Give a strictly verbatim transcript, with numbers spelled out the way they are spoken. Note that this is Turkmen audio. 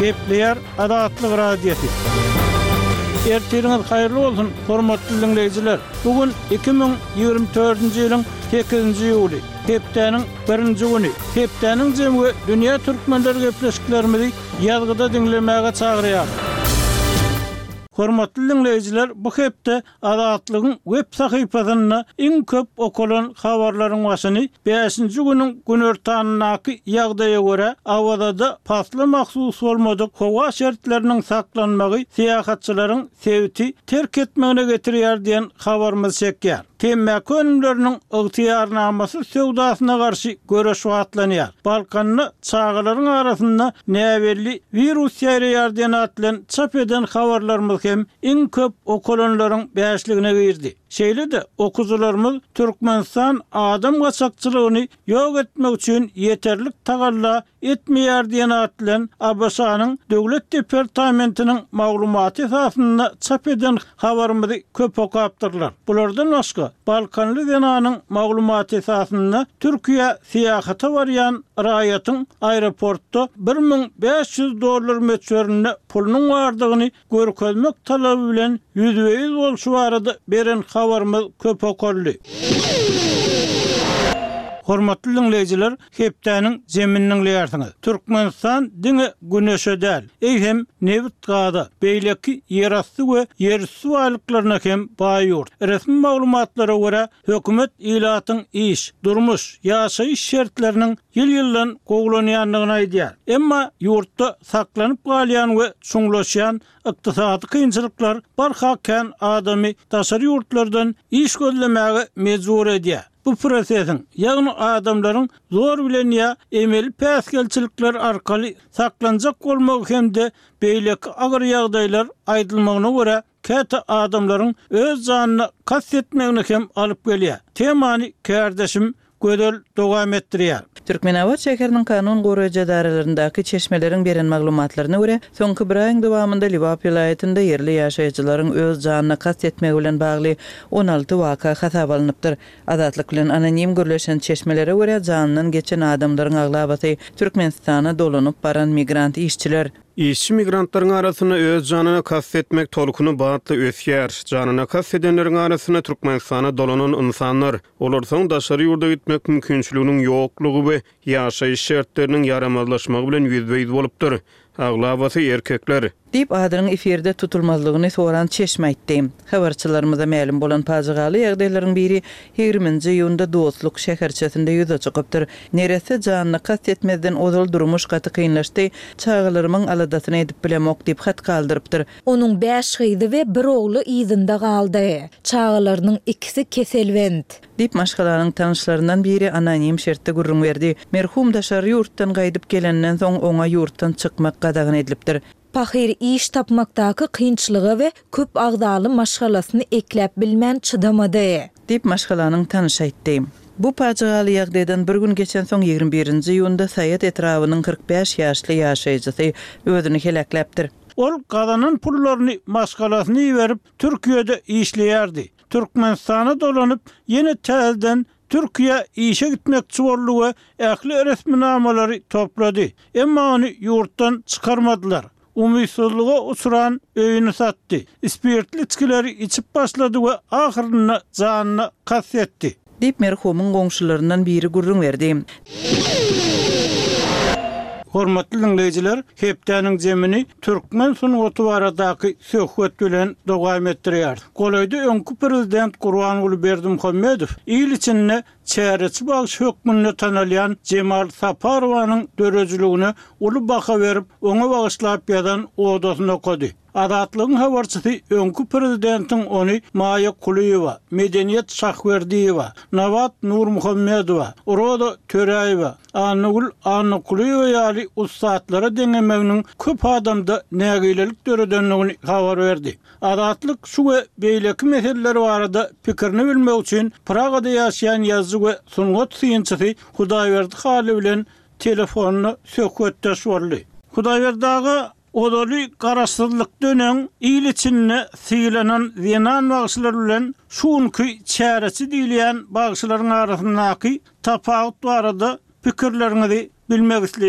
Gepleyer Adatlyk radiosi. Ertiriniz hayırlı olsun, hormatly dinleyijiler. Bugün iki bin ýygrimi dördünji ýylyň sekizinji ýuly, hepdeniň birinji güni. Hepdeniň jemgy dünýä türkmenleri gepleşiklerimizi ýazgyda dinlemäge çagyrýar. Hormatly dinleyijiler, bu hepde Adatlygyň web sahypasyna iň köp okulan habarlaryň başyny beşinji güniň günertanynaky ýagdaýa görä awada pasly mahsus bolmadyk howa şertleriniň saklanmagy seýahatçylaryň sebiti terk etmegine getirýär diýen habarymyz çekýär. Temmäki önümleriniň ygtyýarnamasy sowdasyna garşy göreş wagtlanýar. Balkanyny çağalaryň arasynda näwelli virus ýaýraýar diýen atlan çap eden habarlarymyz hem iň köp okulanlaryň beşligine girdi. Şeýle de okuzularymyz Türkmenistan adam gaçakçylygyny ýok etmek üçin ýeterlik tagalla etmeýär diýen atlan A B S-nyň Döwlet Departamentiniň maglumaty esasynda çap eden habarymyzy köp okapdyrlar. Bulardan başga Balkanly Denanyň maglumaty esasynda Türkiýe seýahata barýan raýatyň aeroportda bir min beş ýüz dollar meçberine pulunyň bardygyny görkezmek talaby bilen ýüzde bolşy barady beren habarymyz köp okully. Hormatly dinleyijiler, hepdeniň zeminiň leýärsiňiz. Türkmenistan diňe güneşe däl, eýhem newit gada, beýleki ýerasty we ýerüstü baýlyklaryna hem baý ýurt. Resmi maglumatlara görä, hökümet ilatyň iş, durmuş, ýaşaýyş şertleriniň ýyl-ýyldan gowlanýanlygyny aýdýar. Emma ýurtda saklanyp galýan we çuňlaşýan ykdysady kynçylyklar barhaken adamy daşary ýurtlardan iş gözlemäge mejbur edýär. Bu prosesin, ýagny adamlaryň zor bilen ýa emeli päsgelçilikler arkaly saklanjak bolmagy hemde beýleki agyr ýagdaýlar aýdylmagyna görä käte adamlaryň öz janyny kastetmegine hem alyp gelýär. Temany kärdeşim gödel dowam etdirýär. Türkmenawat şäheriniň kanun goraýjy daralaryndaky çeşmeleriň beren maglumatlaryna görä, soňky bir aýyň dowamında Liwap vilayetinde yerli ýaşaýjylaryň öz janyna kastetmegi bilen bagly on alty waka hasap alınıpdyr. Adatlyk bilen anonim gürleşen çeşmelere görä janynyň geçen adamlaryň aglabasy Türkmenistana dolanyp baran migrant işçiler. İşçi migrantlaryň arasyna öz janyna kastetmek tolkuny batly ösýär. Janyna kastedenleriň arasyna Türkmenistana dolanan insanlar, olar soň daşary ýurda gitmek mümkinçiliginiň ýoklugy we ýaşaýyş şertleriniň yaramazlaşmagy bilen ýüzbeýiz bolupdyr. Aglabasy erkekler. Dip adynyň eferde tutulmazlygyny soran çeşme aýtdy. Habarçylarymyza ma'lum bolan pajygaly ýagdaýlaryň biri ýygrimiňji ýylda Dostluk şäherçesinde ýüze çykypdyr. Neresi janyny kastetmeden ozal durmuş gaty kynlaşdy, çağalaryň aladasyny edip bilemok diýip hat galdyrypdyr. Onuň beş gyzy we bir ogly ýyzynda galdy. Çağalarynyň ikisi keselwend. Dip maşgalanyň tanışlaryndan biri anonim şertde gurrun berdi. Merhum daşary ýurtdan gaýdyp gelenden soň oňa ýurtdan çykmak gadagyn edilipdir. Pahir iş tapmakdaky kynçylygy we köp agdaly maşgalasyny eklep bilmän çydamady. Dip maşgalanyň tanış aýtdy. Bu pajygaly ýagdaýdan bir gün geçen soň ýygrimi birinji ýyłynda Saýat etrawynyň kırk beş ýaşly ýaşaýjysy özüni helakläpdir. Ol gazanyn pullaryny maşgalasyny berip Türkiýede işleýärdi. Türkmenistana dolanyp ýene täzeden Türkiýe işe gitmekçi boldy we ähli resminamalary toplady. Emma ony ýurtdan çykarmadylar. Umytsuzlyga uçuran öýüni satdy. Spirtli içkileri içip başlady we ahyrynda janyny kastetdi. Dip merhumyň goňşularyndan biri gurrun berdi. Hormatly dinleyijiler, hepdeniň jemini Türkmen sunugaty baradaky söhbet bilen dowam etdirýär. Golaýda öňkü prezident Gurbanuly Berdimuhammedow ýyl içinde çäreçi bagyş hökmüne tanalýan Jemal Saparowanyň dörejligine uly baka berip, oňa bagyşlap ýadan odasyny okady. Adatlygyň habarçysy öňkü prezidentiň ony Maýa Kuliýewa, Medeniýet Şahwerdiýewa, Nawat Nurmuhammedowa, Uroda Töräýewa, Anugul Anukliýewa ýaly ustatlara deňemeginiň köp adamda nägilelik döredenligini habar berdi. Adatlyk şu we beýleki meseleler barada pikirini bilmek üçin Pragada ýaşaýan ýazgy we sunugat syýançysy Hudaýberdi Haly bilen telefonyny söhbetdeş boldy. Hudaýberdagy odaly garaşsyzlyk dönen ýyl içinde syýlanan zenan bagşylar bilen şuňky çäresi diýilýän bagşylaryň arasyndaky tapawut barada pikirleriňizi bilmek